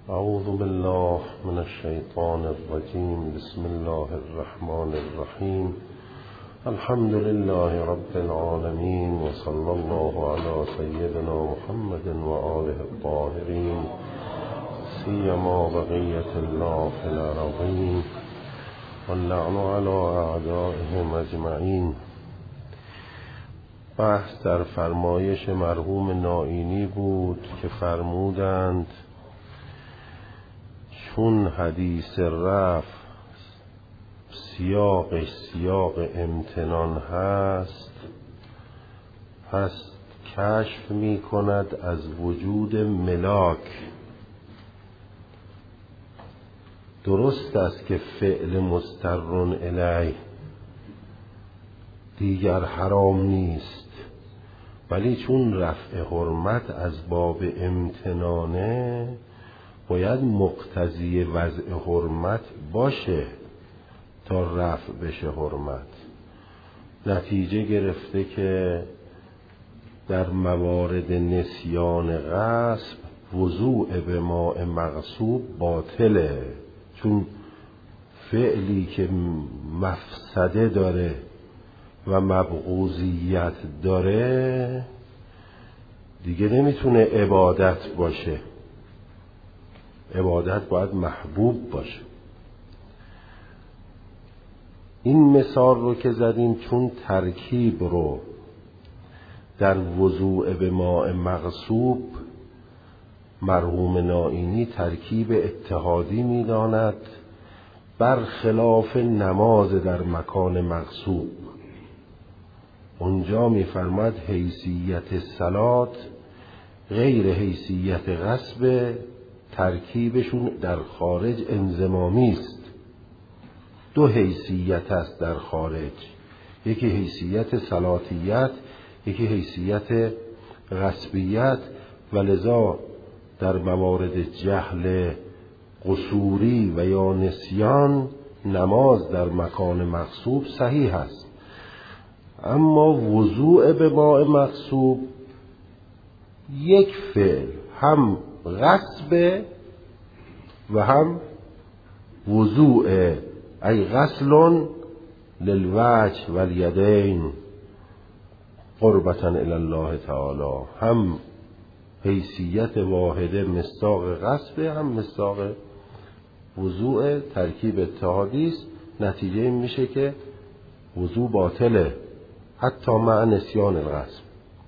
اعوذ بالله من الشیطان الرجیم. بسم الله الرحمن الرحیم. الحمد لله رب العالمین و صلی الله علی سیدنا محمد و آله الطاهرین، سیما بقیة الله فی الارضین واللعن علی اعدائهم اجمعین. بحث در فرمایش مرحوم نائینی بود که فرمودند چون حدیث رفع سیاقش سیاق امتنان هست، پس کشف می کند از وجود ملاک. درست است که فعل مسترن الیه دیگر حرام نیست، ولی چون رفع حرمت از باب امتنانه باید مقتضی وضع حرمت باشه تا رفع بشه حرمت. نتیجه گرفته که در موارد نسیان غصب وضوع به ماء مغصوب باطله، چون فعلی که مفسده داره و مبغوضیت داره دیگه نمیتونه عبادت باشه. عبادت باید محبوب باشه. این مثال رو که زدیم چون ترکیب رو در وضوع به ماء مغصوب مرحوم نائینی ترکیب اتحادی می‌داند، برخلاف نماز در مکان مغصوب. اونجا می‌فرماید حیثیت صلات غیر حیثیت غصب، ترکیبشون در خارج انضمامی است. دو حیثیت است در خارج، یکی حیثیت صلاتیت، یکی حیثیت غصبیت، ولذا در موارد جهل قصوری و یا نسیان نماز در مکان مغصوب صحیح است، اما وضوع به ماء مغصوب یک فعل هم غصب و هم وضوع، ای غسل للوجه والیدین قربتا الی الله تعالی. هم حیثیت واحده مصداق غصب، هم مصداق وضوع، ترکیب اتحادی است. نتیجه این میشه که وضوع باطله حتی مع نسیان الغصب.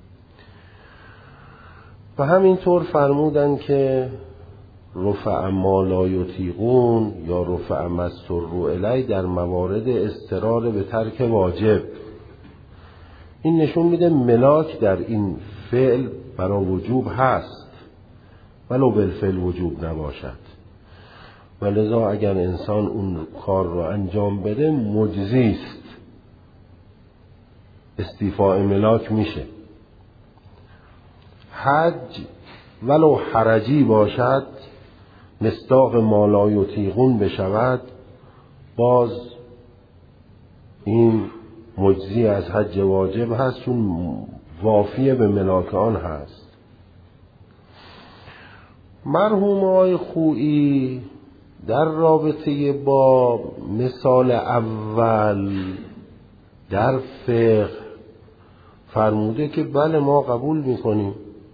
و همینطور فرمودن که رفع ما لا یطیقون یا رفع ما اضطروا الیه در موارد اضطرار به ترک واجب. این نشون میده ملاک در این فعل برای وجوب هست ولو بالفعل وجوب نباشد، ولذا اگر انسان اون کار رو انجام بده مجزی است، استیفاء ملاک میشه. حج ولو حرجی باشد مصداق ما لا یطیقون بشود، باز این مجزی از حج واجب هست، چون وافیه به ملاک آن هست. مرحوم آقای خویی در رابطه با مثال اول در فقه فرموده که بله ما قبول میکنیم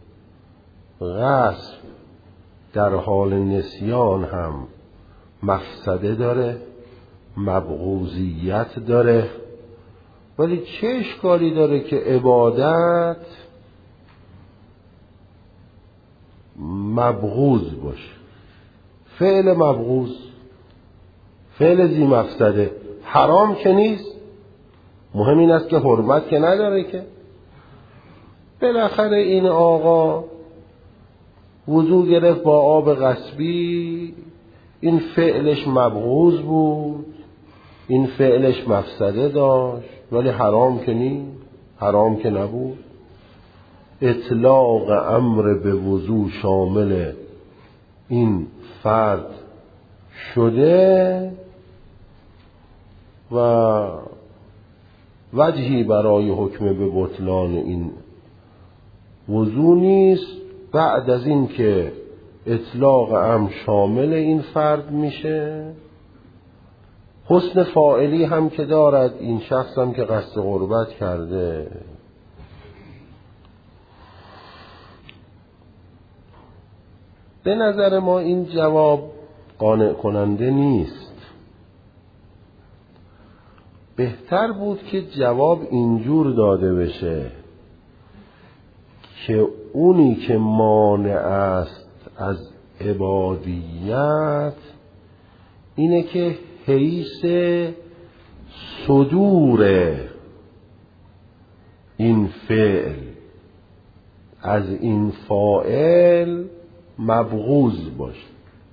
غصب در حال نسیان هم مفسده داره، مبغوضیت داره، ولی چه اشکالی داره که عبادت مبغوض باشه؟ فعل مبغوض، فعل ذی مفسده حرام که نیست، مهم این است که حرمت که نداره. که بالاخره این آقا وضو گرفت با آب غصبی، این فعلش مبغوض بود، این فعلش مفسده داشت، ولی حرام که نیست، حرام که نبود. اطلاق امر به وضو شامل این فرد شده و وجهی برای حکم به بطلان این وضو نیست بعد از این که اطلاق امر شامل این فرد میشه. حسن فاعلی هم که دارد، این شخص هم که قصد قربت کرده. به نظر ما این جواب قانع کننده نیست. بهتر بود که جواب اینجور داده بشه که اونی که مانع است از عبادیت اینه که حیث صدور این فعل از این فاعل مبغوض باشه،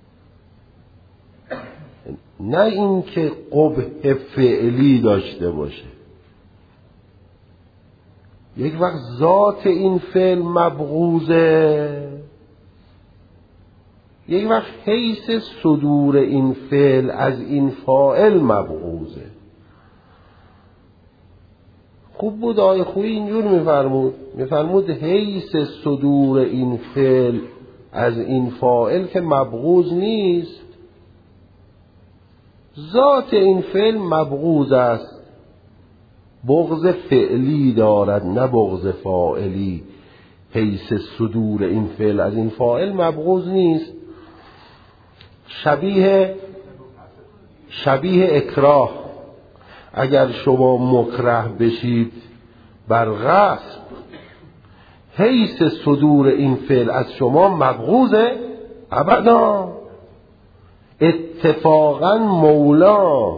نه این که قبح فعلی داشته باشه. یک وقت ذات این فعل مبغوضه، یک وقت حیث صدور این فعل از این فاعل مبغوضه. خوب بود آیه خویی اینجور میفرمود حیث صدور این فعل از این فاعل که مبغوض نیست، ذات این فعل مبغوض است، بغض فعلی دارد نه بغض فاعلی. حیث صدور این فعل از این فاعل مبغوض نیست. شبیه اکراه، اگر شما مکره بشید بر غصب، حیث صدور این فعل از شما مبغوضه؟ ابدا. اتفاقا مولا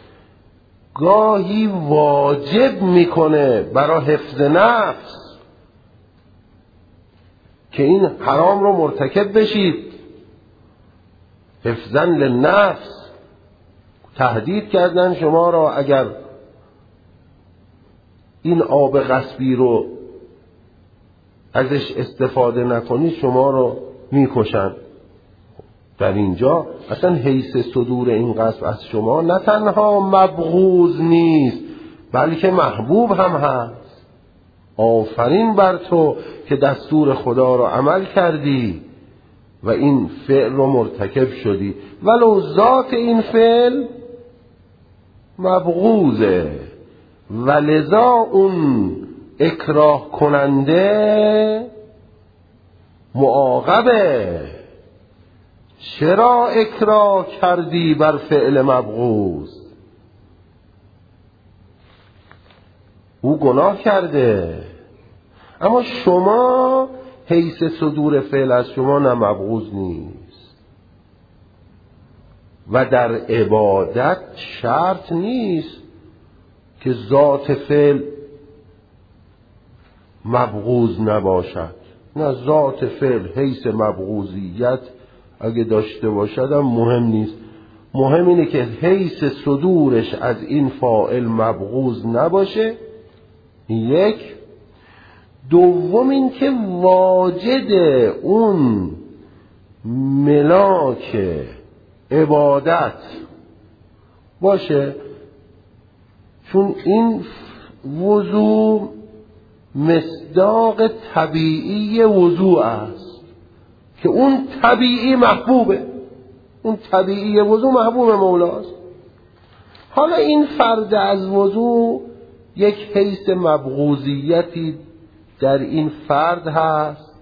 گاهی واجب میکنه برای حفظ نفس که این حرام رو مرتکب بشید، حفظاً للنفس. تهدید کردن شما را اگر این آب غصبی رو ازش استفاده نکنید شما رو میکشن. در اینجا اصلا حیث صدور این غصب از شما نه تنها مبغوض نیست بلکه محبوب هم هست. آفرین بر تو که دستور خدا رو عمل کردی و این فعل رو مرتکب شدی، ولو ذات این فعل مبغوضه. ولذا اون اکراه کننده معاقبه. چرا اکراه کردی بر فعل مبغوض؟ او گناه کرده، اما شما حیث صدور فعل از شما نه مبغوض نیست. و در عبادت شرط نیست که ذات فعل مبغوض نباشد، نه، ذات فعل حیث مبغوضیت اگه داشته باشد هم مهم نیست. مهم اینه که حیث صدورش از این فاعل مبغوض نباشه. یک. دوم این که واجد اون ملاک عبادت باشه، چون این وضوع مصداق طبیعی وضوع است که اون طبیعی محبوبه، اون طبیعی وضوع محبوب مولاست. حالا این فرد از وضوع یک حیث مبغوضیتی در این فرد هست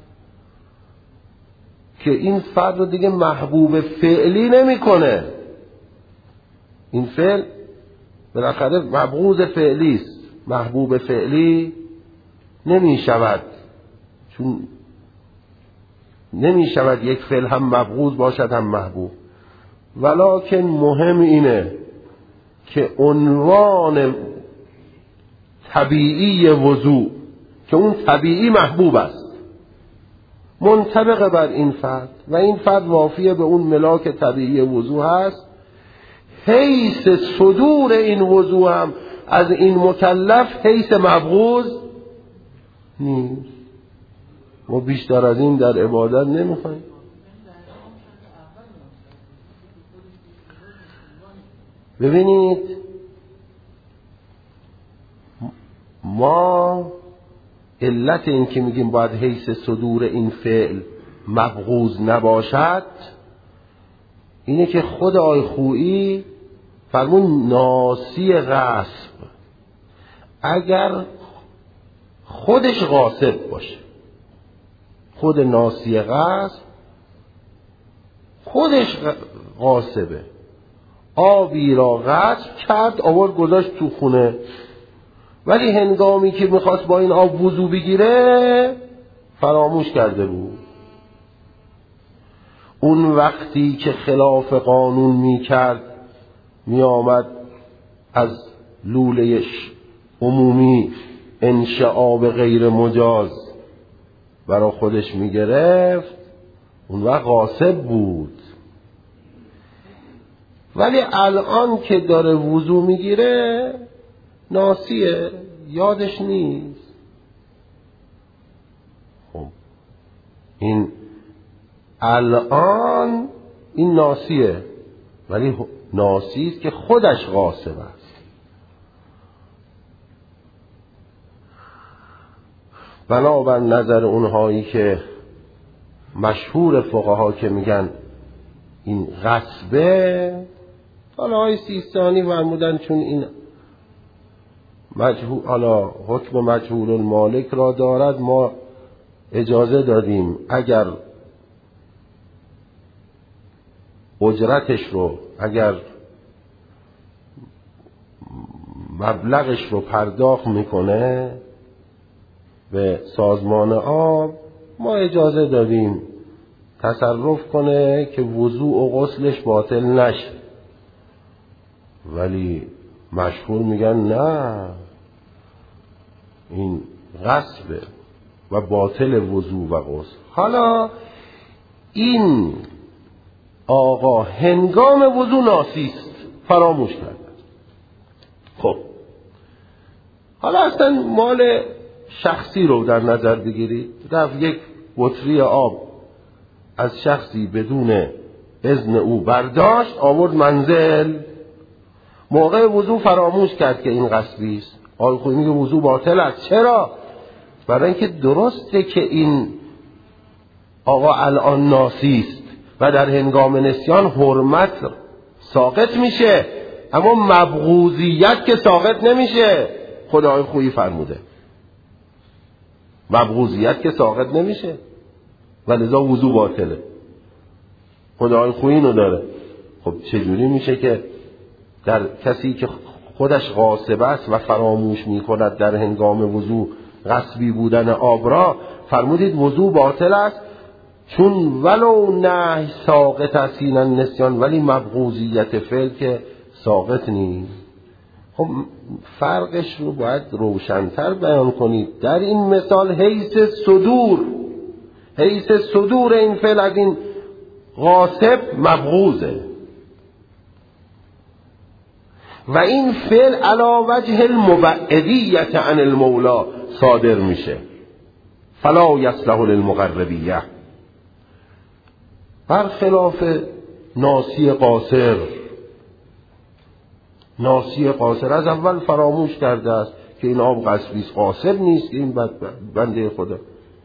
که این فرد رو دیگه محبوب فعلی نمیکنه. این فعل بالاخره مبغوض فعلی است، محبوب فعلی نمی شود، چون نمی شود یک فعل هم مبغوض باشد هم محبوب. ولکن مهم اینه که عنوان طبیعی وضوع که اون طبیعی محبوب است منطبق بر این فرد و این فرد وافیه به اون ملاک طبیعی وضوع هست. حیث صدور این وضوع هم از این مکلف حیث مبغوض نیست. ما بیشتر از این در عبادت نمیخوایم. ببینید ما علت این که میگیم باید حیث صدور این فعل مبغوض نباشد اینه که خود آقای خویی فرمون ناسی غصب اگر خودش غاصب باشه، خود ناسی غصب خودش غاصبه، آبی را غصب کرد آورد گذاشت تو خونه، ولی هنگامی که میخواست با این آب وضو بگیره فراموش کرده بود. اون وقتی که خلاف قانون میکرد میآمد از لولهش عمومی انشعاب غیر مجاز برا خودش میگرفت، اون وقت غاصب بود. ولی الان که داره وضو میگیره ناسیه، یادش نیست. خب این الان این ناسیه، ولی ناسی است که خودش غاصب است. بنابر نظر اونهایی که مشهور فقها که میگن این غصبه، حالا های سیستانی فرمودن چون این مجهول، حالا حکم مجهول المالک را دارد، ما اجازه دادیم اگر اجرتش رو، اگر مبلغش رو پرداخت میکنه به سازمان آب، ما اجازه دادیم تصرف کنه که وضوء و غسلش باطل نشه. ولی مشهور میگن نه، این غصبه و باطل وضوء و غسل. حالا این آقا هنگام وضوء ناسیست، فراموش کرد. خب حالا اصلا مال شخصی رو در نظر بگیرید، رفت یک بطری آب از شخصی بدون اذن او برداشت آورد منزل، موقع وضوء فراموش کرد که این غصبی است. آقای خویی میگه وضوء باطل است. چرا؟ برای اینکه درسته که این آقا الان ناسی است و در هنگام نسیان حرمت ساقط میشه، اما مبغوضیت که ساقط نمیشه. خدا آقای خویی فرموده مبغوضیت که ساقط نمیشه و لذا وضوء باطله. خدا آقای خویی اینو داره. خب چجوری میشه که در کسی که خودش غاصب است و فراموش میکند در هنگام وضوء غصبی بودن آب را، فرمودید وضوء باطل است چون ولو نه ساقط است این نسیان، ولی مبغوضیت فعل که ساقط نیست. خب فرقش رو باید روشن‌تر بیان کنید. در این مثال حیث صدور این فعل از این غاصب مبغوضه و این فعل علی وجه المبعدیت عن المولا صادر میشه، فلا یصلح للمقربیه، برخلاف ناسی قاصر. ناسی قاصر از اول فراموش کرده است که این آب غصبی است، قاصر نیست این بنده خدا.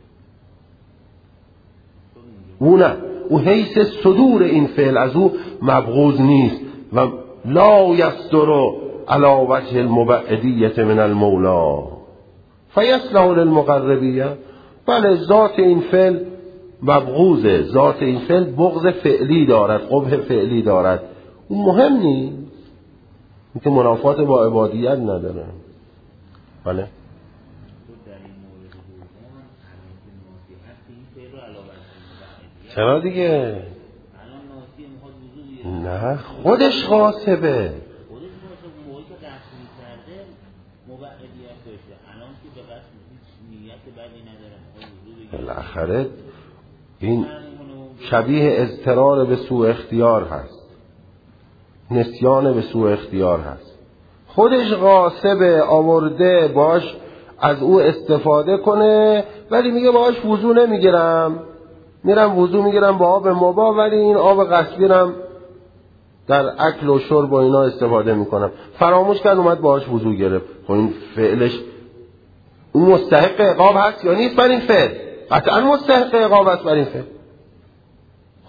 او نه، او حیث صدور این فعل از او مبغوض نیست و لا یصدر علی وجه المبعدیت من المولا فیصلح للمقربیه. بله ذات این فعل مبغوضه، ذات این فعل بغض فعلی دارد، قبح فعلی دارد، اون مهم نیست، این که منافات با عبادیت نداره. بله چرا دیگه؟ نه خودش غاصبه. بالاخره این شبیه اضطرار به سوء اختیار هست، نسیان به سوء اختیار هست. خودش غاصبه، آورده باش از او استفاده کنه، ولی میگه باش وضو نمیگیرم، میرم وضو میگیرم با آب مباح، ولی این آب غصبی رم در اکل و شرب و اینا استفاده میکنم. فراموش کرد اومد باش وضو گرفت. خب این فعلش اون مستحق عقاب هست یا نیست بر این فعل؟ قطعا مستحق عقاب هست بر این فعل.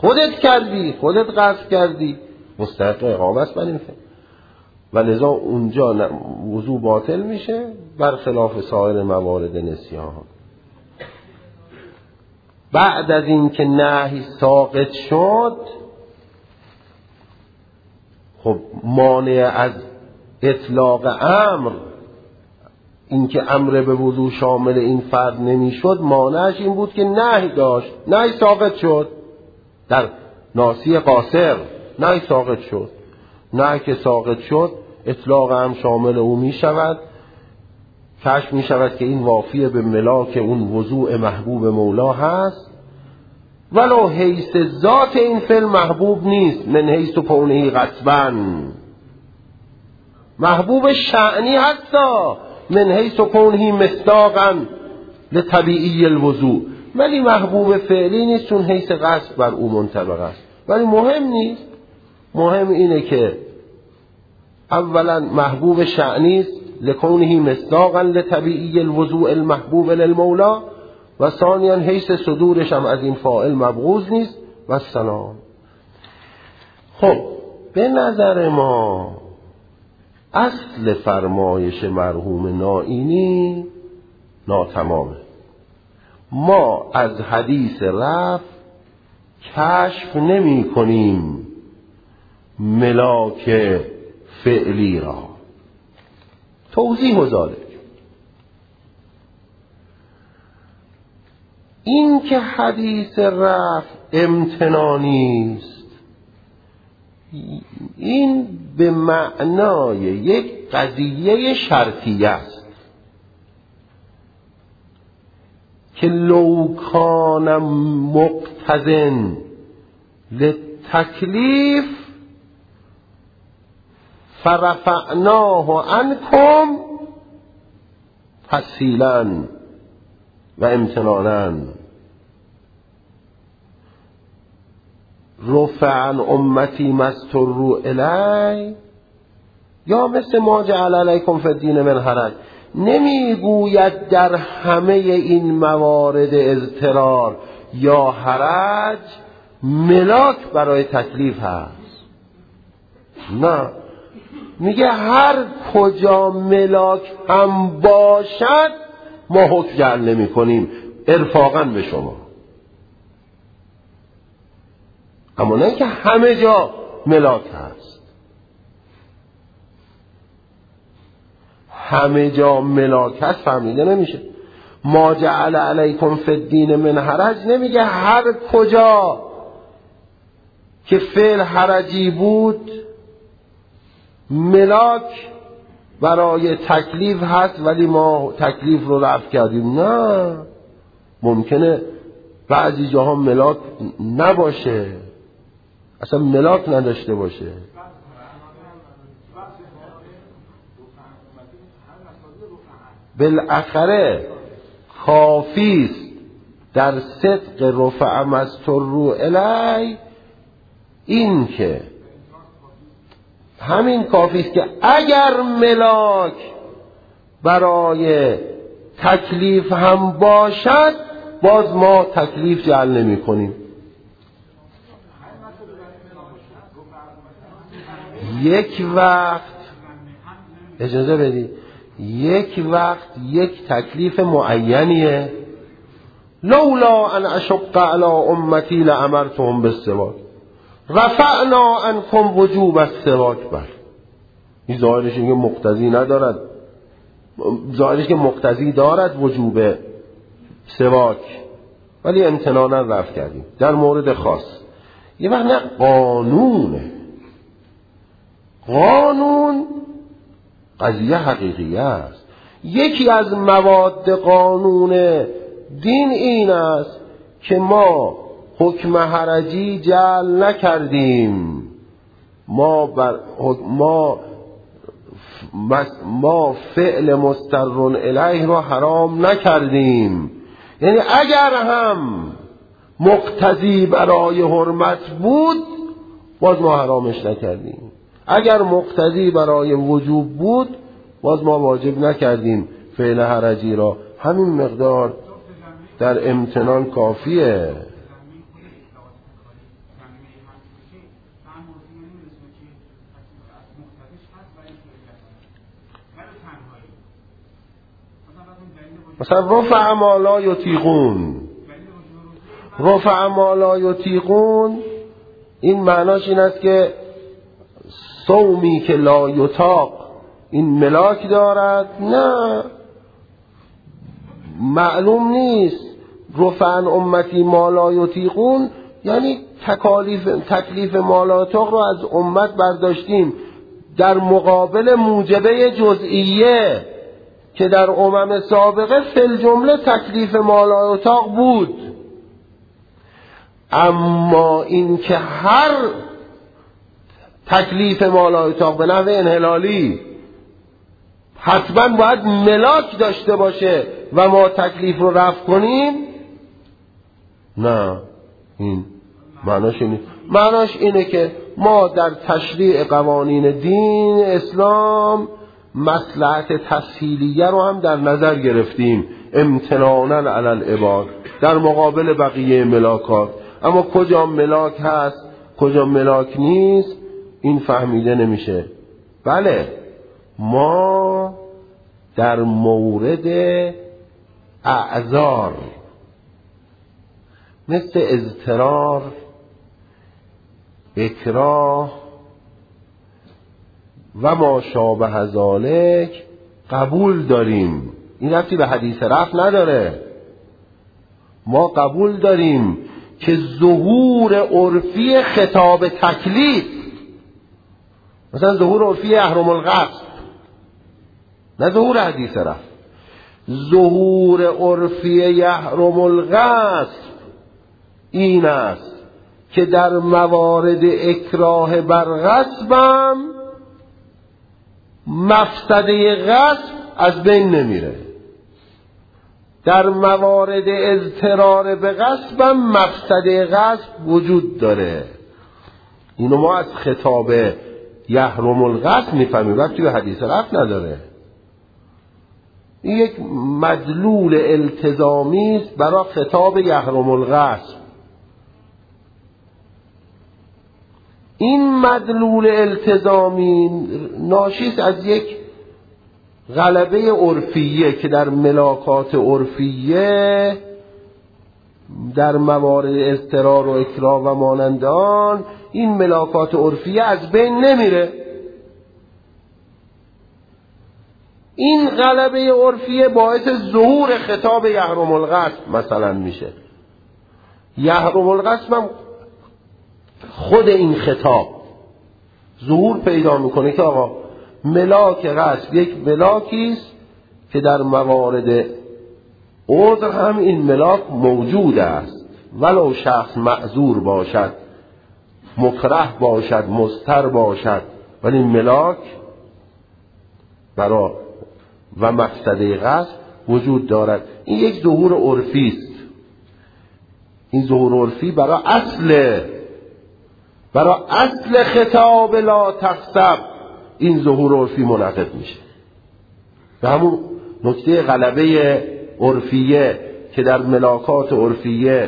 خودت کردی، خودت قصد کردی، مستحق عقاب است بر این فعل و لذا اونجا وضو باطل میشه برخلاف سایر موارد نسیان. بعد از این که نهی ساقط شد، خب مانع از اطلاق امر، این که امر به وضو شامل این فرد نمیشد، مانعش این بود که نهی داشت، نهی ساقط شد در ناسی قاصر، نهی ساقط شد، نهی که ساقط شد اطلاق هم شامل او می شود، کشف می شود که این وافی به ملاک اون وضوع محبوب مولا هست، ولو حیث ذات این فعل محبوب نیست، من حیث کونه غصبا محبوب شأنی هستا، من حیث کونه مصداقا لطبیعی الوضوع، ولی محبوب فعلی نیست چون حیث غصب بر او منطبق است. ولی مهم نیست، مهم اینه که اولا محبوب شأنی است لکونه مصداقا لطبیعی الوضوع المحبوب للمولا، و ثانیا حیث صدورش هم از این فاعل مبغوض نیست و سلام. خب به نظر ما اصل فرمایش مرحوم نائینی ناتمامه. ما از حدیث رفع کشف نمی کنیم ملاک فعلی را. توضیح و ذالک، این که حدیث رفع امتنانی است، این به معنای یک قضیه شرطیه است که لو کان مقتضن للتکلیف فرفعناه عنکم تسهیلا و امتنانا. رفع عن امتی ما اضطروا الیه، یا مثل ما جعل علیکم فی الدین من حرج، نمیگوید در همه این موارد اضطرار یا حرج ملاک برای تکلیف هست، نه، میگه هر کجا ملاک هم باشد ما حکم جعل نمی کنیم ارفاقا به شما، اما نه که همه جا ملاک هست. همه جا ملاک هست فهمیده نمیشه. ما جعل علیکم فی الدین من حرج نمیگه هر کجا که فعل حرجی بود ملاک برای تکلیف هست ولی ما تکلیف رو رفع کردیم. نه، ممکنه بعضی جاها ملاک نباشه، اصلا ملاک نداشته باشه. بالاخره کافیست در صدق رفع ما اضطروا الیه این که همین کافیست که اگر ملاک برای تکلیف هم باشد باز ما تکلیف جعل نمی کنیم. یک وقت اجازه بدید، یک وقت یک تکلیف معینیه، لولا ان اشق علی امتی لامرتهم بالسواک رفعنا عنکم وجوب السواک. بر این ظاهرش اینکه مقتضی ندارد، ظاهرش که مقتضی دارد وجوب سواک ولی امتنانا رفع کردیم در مورد خاص. یه وقت نه، قانونه، قانون قضیه حقیقیه است. یکی از مواد قانون دین این است که ما حکم حرجی جعل نکردیم، ما فعل مضطر الیه رو حرام نکردیم. یعنی اگر هم مقتضی برای حرمت بود باز ما حرامش نکردیم، اگر مقتضی برای وجوب بود باز ما واجب نکردیم فعل حرجی را. همین مقدار در امتنان کافیه. مثلا رفع ما لا یطیقون، رفع ما لا یطیقون این معناش این است که صومی که لا یطاق این ملاک دارد؟ نه، معلوم نیست. رفع عن امتی ما لا یطیقون یعنی تکلیف ما لا یطاق رو از امت برداشتیم در مقابل موجبه جزئیه که در امم سابقه فی الجمله تکلیف ما لا یطاق بود. اما این که هر تکلیف ما لا یطاق به نحو انحلالی حتما باید ملاک داشته باشه و ما تکلیف رو رفع کنیم، نه، این معناش اینه که ما در تشریع قوانین دین اسلام مصلحت تسهیلیه رو هم در نظر گرفتیم امتنانا علی العباد در مقابل بقیه ملاکات. اما کجا ملاک هست کجا ملاک نیست این فهمیده نمیشه. بله، ما در مورد اعذار مثل اضطرار، اکراه و ما شابه ذالک قبول داریم. این ربطی به حدیث رفع نداره. ما قبول داریم که ظهور عرفی خطاب تکلیف، مثلا ظهور عرفی یحرم الغصب، نه ظهور حدیث رفع، ظهور عرفی یحرم الغصب این است که در موارد اکراه بر غصبم مفسده غصب از بین نمیره، در موارد اضطرار به غصبم مفسده غصب وجود داره. اینو ما از خطاب یحرم الغصب میفهمیم، وقتی به حدیث رفع نداره. این یک مدلول التزامی است برای خطاب یحرم الغصب. این مدلول التزامی ناشی از یک غلبه عرفیه که در ملاکات عرفیه در موارد اضطرار و اکراه و مانند آن این ملاکات عرفیه از بین نمیره. این غلبه عرفیه باعث ظهور خطاب یحرم الغصب مثلا میشه. یحرم الغصب هم خود این خطاب ظهور پیدا میکنه که آقا ملاک غصب یک ملاکی است که در موارد عذر هم این ملاک موجود است، ولو شخص معذور باشد، مکره باشد، مضطر باشد، ولی ملاک برای و مفسده غصب وجود دارد. این یک ظهور عرفی است. این ظهور عرفی برای اصل خطاب لا تغصب این ظهور عرفی منعقد میشه. به همون نکته غلبه عرفیه که در ملاکات عرفیه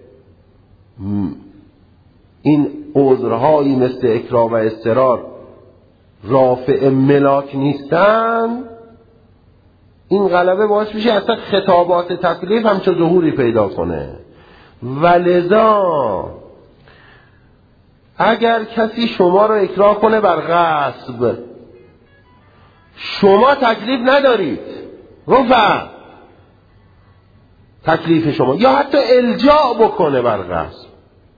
این عذرهایی مثل اکراه و اضطرار رافع ملاک نیستن، این غلبه باعث میشه اصلا خطابات تکلیف همچه ظهوری پیدا کنه. ولذا اگر کسی شما را اکراه کنه بر غصب، شما تکلیف ندارید، رفع تکلیف شما، یا حتی الجاء بکنه بر غصب،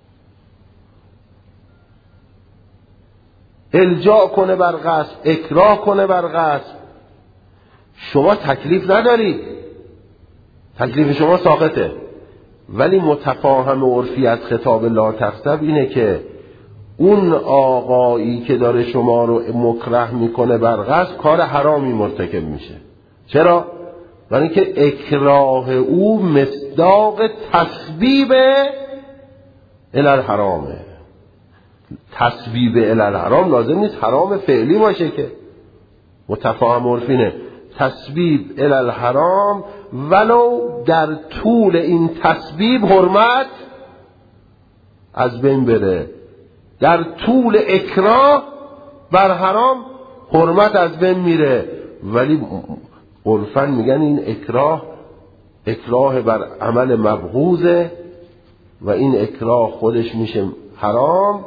الجاء کنه بر غصب، اکراه کنه بر غصب، شما تکلیف ندارید، تکلیف شما ساقطه. ولی متفاهم عرفی از خطاب لا تغصب اینه که اون آقایی که داره شما رو مکره میکنه بر غصب کار حرامی مرتکب میشه. چرا؟ برای اینکه اکراه او مصداق تسبیب الی الحرامه. تسبیب الی الحرام لازم نیست حرام فعلی باشه که، متفاهم عرفینه تسبیب الی الحرام ولو در طول این تسبیب حرمت از بین بره. در طول اکراه بر حرام حرمت از بین میره، ولی عرفاً میگن این اکراه بر عمل مبغوضه و این اکراه خودش میشه حرام.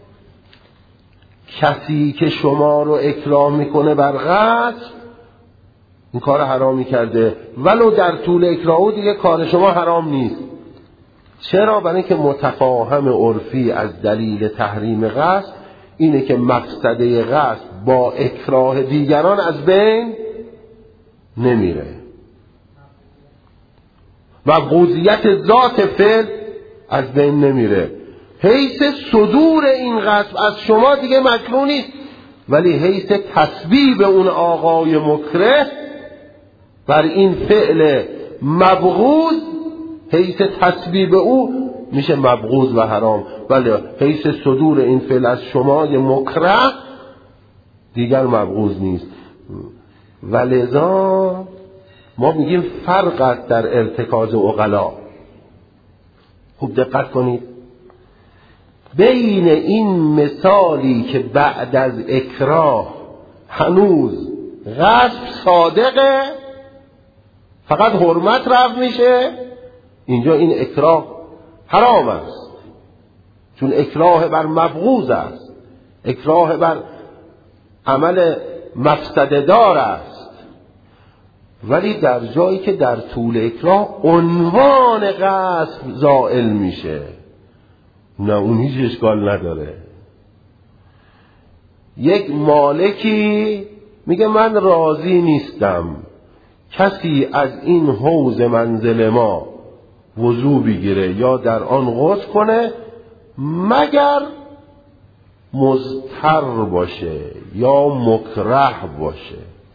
کسی که شما رو اکراه میکنه بر غصب این کار حرامی کرده، ولو در طول اکراه دیگه کار شما حرام نیست. چرا؟ برای اینکه متفاهم عرفی از دلیل تحریم غصب اینه که مفسده غصب با اکراه دیگران از بین نمیره، مبغوضیت ذات فعل از بین نمیره. حیث صدور این غصب از شما دیگه مکروه نیست، ولی حیث تسبیب اون آقای مکره بر این فعل مبغوض، حیث تسبیب او میشه مبغوض و حرام، ولی حیث صدور این فعل از شما یه مکره دیگر مبغوض نیست. ولذا ما میگیم فرق در ارتکاز عقلا. خوب دقت کنید، بین این مثالی که بعد از اکراه هنوز غصب صادقه فقط حرمت رفع میشه، اینجا این اکراه حرام است چون اکراه بر مبغوض است، اکراه بر عمل مفسده دار است. ولی در جایی که در طول اکراه عنوان غصب زائل میشه، نه اون هیچ اشکال نداره. یک مالکی میگه من راضی نیستم کسی از این حوض منزل ما وضو بگیره یا در آن غسل کنه مگر مضطر باشه یا مکره باشه.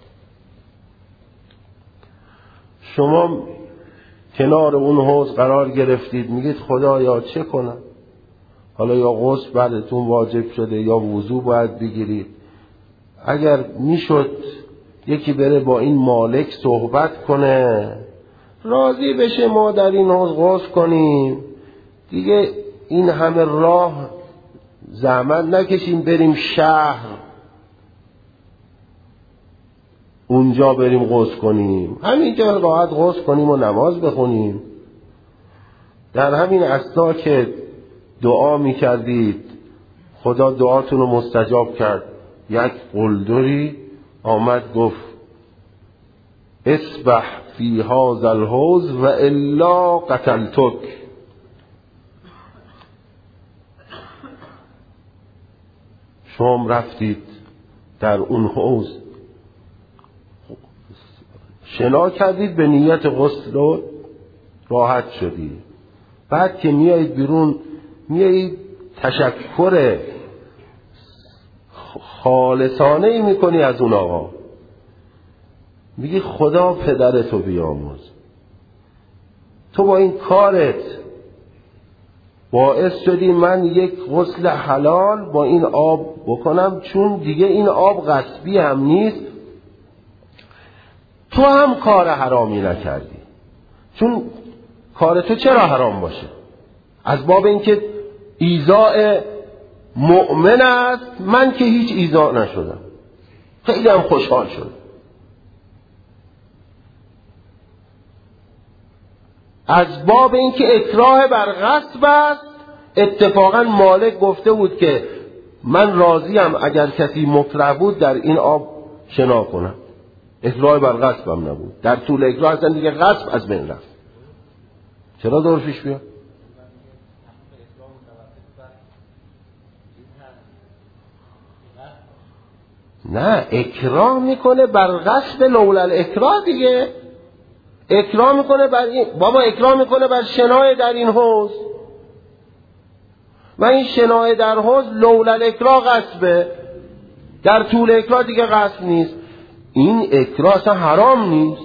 شما کنار اون حوض قرار گرفتید، میگید خدایا چه کنم؟ حالا یا غسل بعدتون واجب شده یا وضو باید بگیرید. اگر میشد یکی بره با این مالک صحبت کنه راضی بشه ما در این حوض غسل کنیم، دیگه این همه راه زحمت نکشیم بریم شهر اونجا بریم غسل کنیم، همینجا راحت غسل کنیم و نماز بخونیم. در همین اثنا که دعا میکردید خدا دعاتون رو مستجاب کرد، یک قلدری آمد گفت اسبح فی هذا الحوض و الا قتلتک. شما رفتید در اون حوض شنا کردید به نیت غسل و راحت شدید، بعد که میایید بیرون میایید تشکر خالصانه ای میکنی از اون آقا، میگی خدا پدرتو بیامرز، تو با این کارت باعث شدی من یک غسل حلال با این آب بکنم، چون دیگه این آب غصبی هم نیست، تو هم کار حرامی نکردی. چون کار تو چرا حرام باشه؟ از باب اینکه ایذاء مؤمن است، من که هیچ ایذاء نشدم، خیلی هم خوشحال شدم. از باب اینکه اکراه بر غصب است، اتفاقا مالک گفته بود که من راضیم اگر کسی مکره بود در این آب شنا کنم، اکراه بر غصب هم نبود، در طول اکراه اصلا دیگه غصب از بین رفت. چرا دور پیش بیاد؟ نه، اکراه میکنه بر غصب لولا الاکراه دیگه، اکراه میکنه بر این بابا، اکراه میکنه بر شنای در این حوض، و این شنای در حوض لولا الاکراه غصبه، در طول اکراه دیگه غصب نیست. این اکراه اصلا حرام نیست،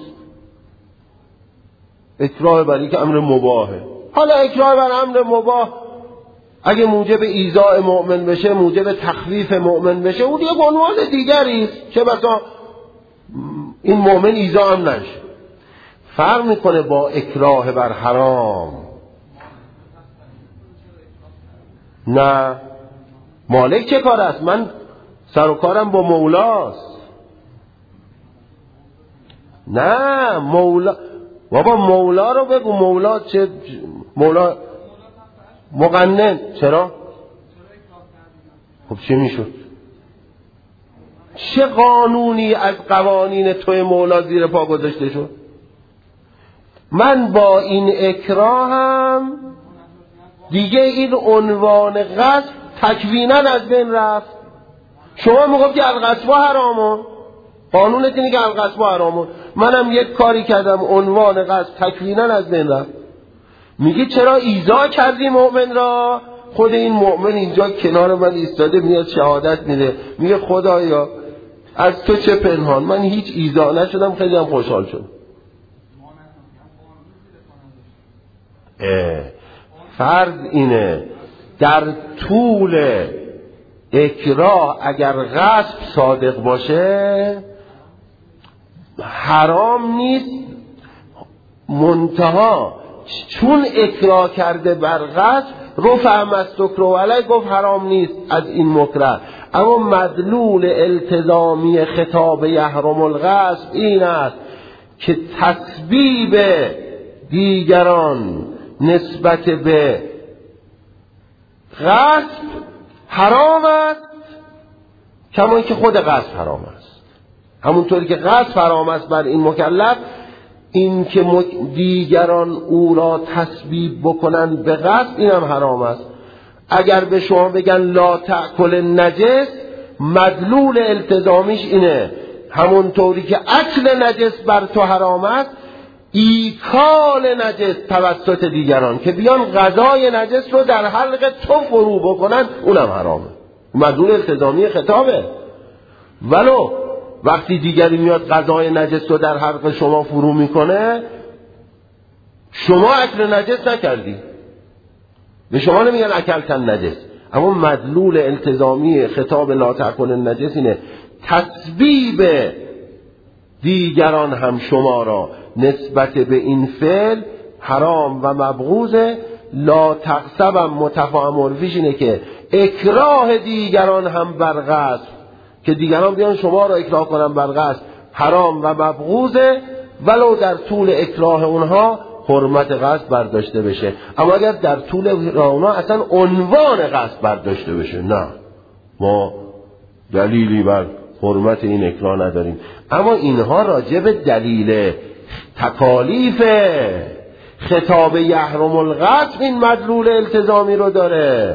اکراه بر اینکه امر مباهه. حالا اکراه بر امر مباه اگه موجب ایذاء مؤمن بشه، موجب تخفیف مؤمن بشه، اون یه عنوان دیگری است، چه بسا این مؤمن ایذاء هم نشه. فرق میکنه با اکراه بر حرام. نه، مالک چه کار است؟ من سر و کارم با مولاست. نه مولا، بابا مولا رو بگو. مولا چه؟ مولا مقنن. چرا؟ خب چه میشد؟ چه قانونی از قوانین توی مولا زیر پا گذاشته شد؟ من با این اکراهم دیگه این عنوان غصب تکوینا از بین رفت. شما میگفت که الغصب حرامه، قانونت اینه که الغصب حرامه، منم یک کاری کردم عنوان غصب تکوینا از بین رفت. میگه چرا ایذا کردی مؤمن را؟ خود این مؤمن اینجا کنار من ایستاده میاد شهادت میده، میگه خدایا از تو چه پنهان، من هیچ ایذا نشدم، خیلی هم خوشحال شدم. فرض اینه در طول اکراه اگر غصب صادق باشه حرام نیست، منتها چون اکراه کرده بر غصب رفع مستکره علیه، گفت حرام نیست از این مکره. اما مدلول التزامی خطاب یحرم الغصب این است که تسبیب دیگران نسبت به غصب حرام است، کما که خود غصب حرام است. همونطوری که غصب حرام است بر این مکلف، این که دیگران او را تسبیب بکنن به غصب این هم حرام است. اگر به شما بگن لا تأکل نجس، مدلول التزامیش اینه همونطوری که اکل نجس بر تو حرام است، ایکال نجس توسط دیگران که بیان غذای نجس رو در حلق تو فرو بکنن اونم حرامه. مدلول التزامی خطابه. ولو وقتی دیگری میاد غذای نجس رو در حلق شما فرو میکنه، شما اکل نجس نکردی، به شما نمیگن اکلتن نجس، اما مدلول التزامی خطاب لا تأکل نجس اینه تسبیب دیگران هم شما را نسبت به این فعل حرام و مبغوضه. لا تقصبم متفاهم عرفیش اینه که اکراه دیگران هم بر غصب، که دیگران بیان شما را اکراه کنن بر غصب، حرام و مبغوضه، ولو در طول اکراه اونها حرمت غصب برداشته بشه. اما اگر در طول اکراه اونها اصلا عنوان غصب برداشته بشه، نه، ما دلیلی بر حرمت این اکراه نداریم. اما اینها راجع به دلیل تکالیف خطاب یحرم الغصب این مدلول التزامی رو داره.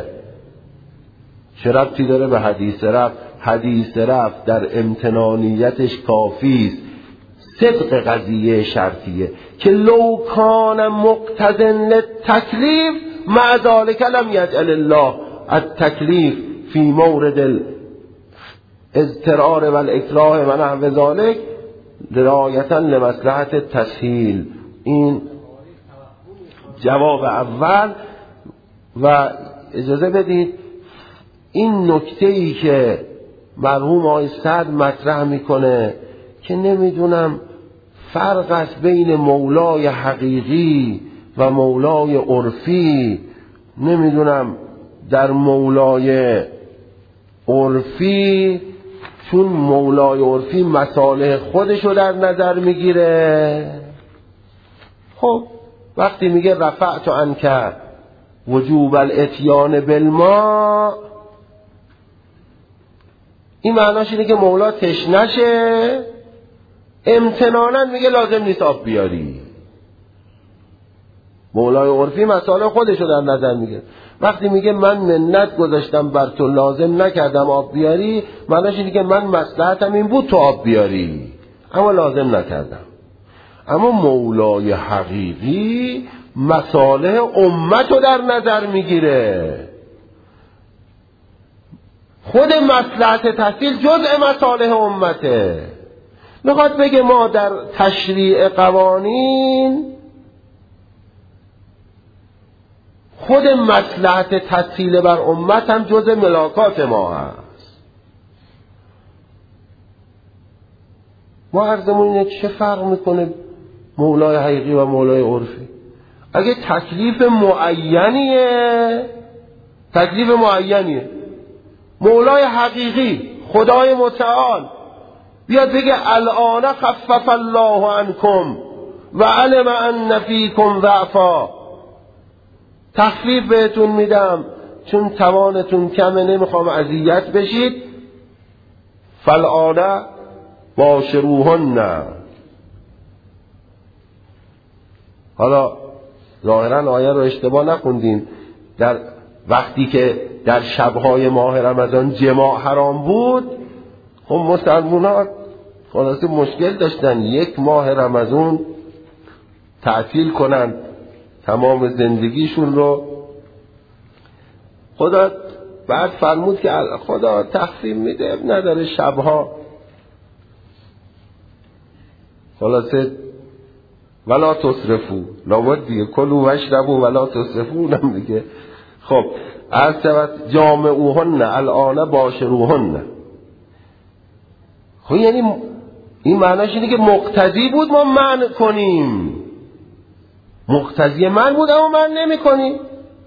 چه ربطی داره به حدیث رفع؟ حدیث رفع در امتنانیتش کافیست، صدق قضیه شرطیه که لو کان مقتضن للتکلیف مع ذلک لم یجعل الله التکلیف فی مورد الاضطرار و الاکراه و نحو ذلک رعایتا لمصلحت التسهیل. این جواب اول. و اجازه بدید این نکته‌ای که مرحوم آقای سعد مطرح میکنه که نمیدونم فرق است بین مولای حقیقی و مولای عرفی، نمیدونم در مولای عرفی چون مولای عرفی مصالح خودشو در نظر میگیره، خب وقتی میگه رفعت عنک وجوب الاتیان بالماء، این معناش اینه که مولا تشنشه، امتنانا میگه لازم نیست آب بیاری. مولای عرفی مصالح خودشو در نظر میگه. وقتی میگه من منت گذاشتم بر تو لازم نکردم آب بیاری، معناش اینه که من مصلحتم این بود تو آب بیاری اما لازم نکردم. اما مولای حقیقی مصالح امتو در نظر میگیره، خود مصلحت تحصیل جزء مصالح امته. میخواد بگه ما در تشریع قوانین خود مصلحت تحصیل بر امت هم جزء ملاکات ما هست. ما عرضمون اینه چه فرق میکنه مولای حقیقی و مولای عرفی؟ اگه تکلیف معینیه مولای حقیقی، خدای متعال بیاد بگه الان خفف الله عنکم و علم ان فیکم ضعفا، تخفیف بهتون میدم چون توانتون کمه، نمیخوام اذیت بشید. فالآن باشروهن. حالا ظاهرا آیه رو اشتباه نخوندیم. در وقتی که در شبهای ماه رمضان جماع حرام بود، خب مسلمان‌ها خلاصه مشکل داشتن یک ماه رمضان تعطیل کنن تمام زندگیشون رو. خدا بعد فرمود که خدا تخفیف میده، نداره شبها خلاصه ولا تصرفو، لابد دیگه کلوا واشربوا ولا تصرفو اونم دیگه. خب از جامعوهن الان باشروهن. خب یعنی این معناش اینه که مقتضی بود ما منع کنیم، مقتضی من بود اما من نمی کنیم.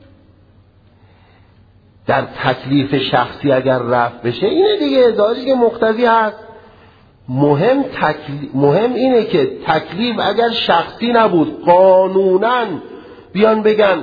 در تکلیف شخصی اگر رفع بشه اینه دیگه، داری که مقتضی هست. مهم اینه که تکلیف اگر شخصی نبود، قانوناً بیان بگن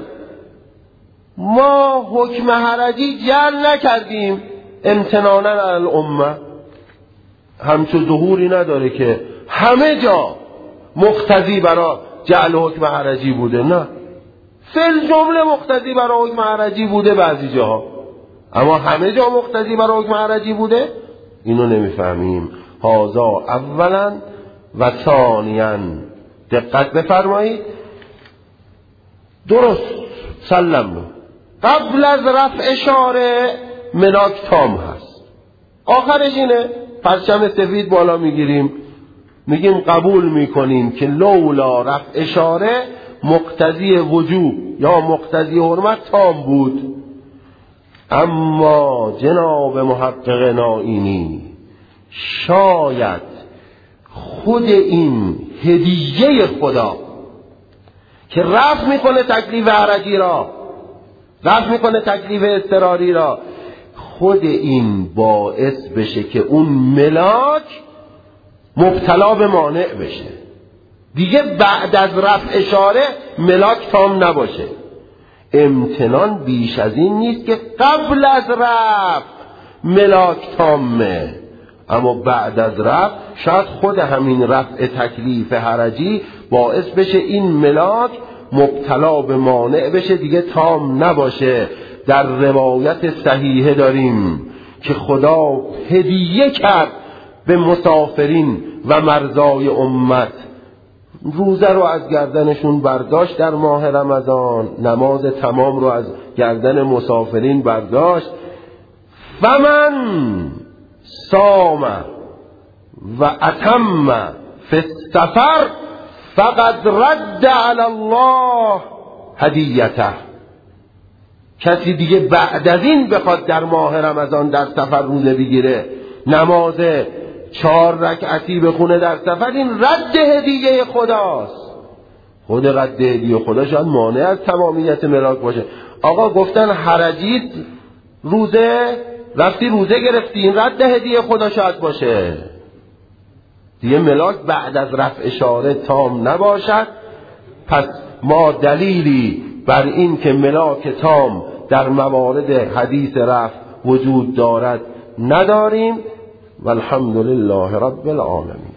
ما حکم حرجی جعل نکردیم امتنانا علی الامه، همچون ظهوری نداره که همه جا مقتضی برای جعل حکم حرجی بوده. نه، فل جمله مقتضی برای حکم حرجی بوده بعضی جاها، اما همه جا مقتضی برای حکم حرجی بوده اینو نمیفهمیم. هذا اولا و ثانیا. دقت بفرمایید، درست سلم قبل از رفع اشاره ملاک تام هست، آخرش اینه پرچم سفید بالا میگیریم میگیم قبول میکنیم که لولا رفع اشاره مقتضی وجوب یا مقتضی حرمت تام بود. اما جناب محقق نائینی شاید خود این هدیه خدا که رفع میکنه تکلیف حرجی را، رفع میکنه تکلیف اضطراری را، خود این باعث بشه که اون ملاک مبتلا به مانع بشه، دیگه بعد از رفع اشاره ملاک تام نباشه. امتنان بیش از این نیست که قبل از رفع ملاک تامه، اما بعد از رفع شاید خود همین رفع تکلیف حرجی باعث بشه این ملاک مبتلا به مانع بشه، دیگه تام نباشه. در روایت صحیحه داریم که خدا هدیه کرد به مسافرین و مرزای امت، روزه رو از گردنشون برداشت در ماه رمضان، نماز تمام رو از گردن مسافرین برداشت. فمن صام و اتم فی السفر فقد رد علی الله هدیته. کسی دیگه بعد از این بخواد در ماه رمضان در سفر روزه بگیره، نماز 4 رکعتی بخونه در سفر، این رد هدیه خداست. خود رد هدیه خدا شاید مانع از تمامیت ملاک باشه. آقا گفتن حرجیت روزه، رفتی روزه گرفتی، این رد هدیه خدا شاید باشه دیگه. ملاک بعد از رفع اشاره تام نباشد. پس ما دلیلی بر این که ملاک تام در موارد حدیث رفع وجود دارد نداریم. والحمد لله رب العالمین.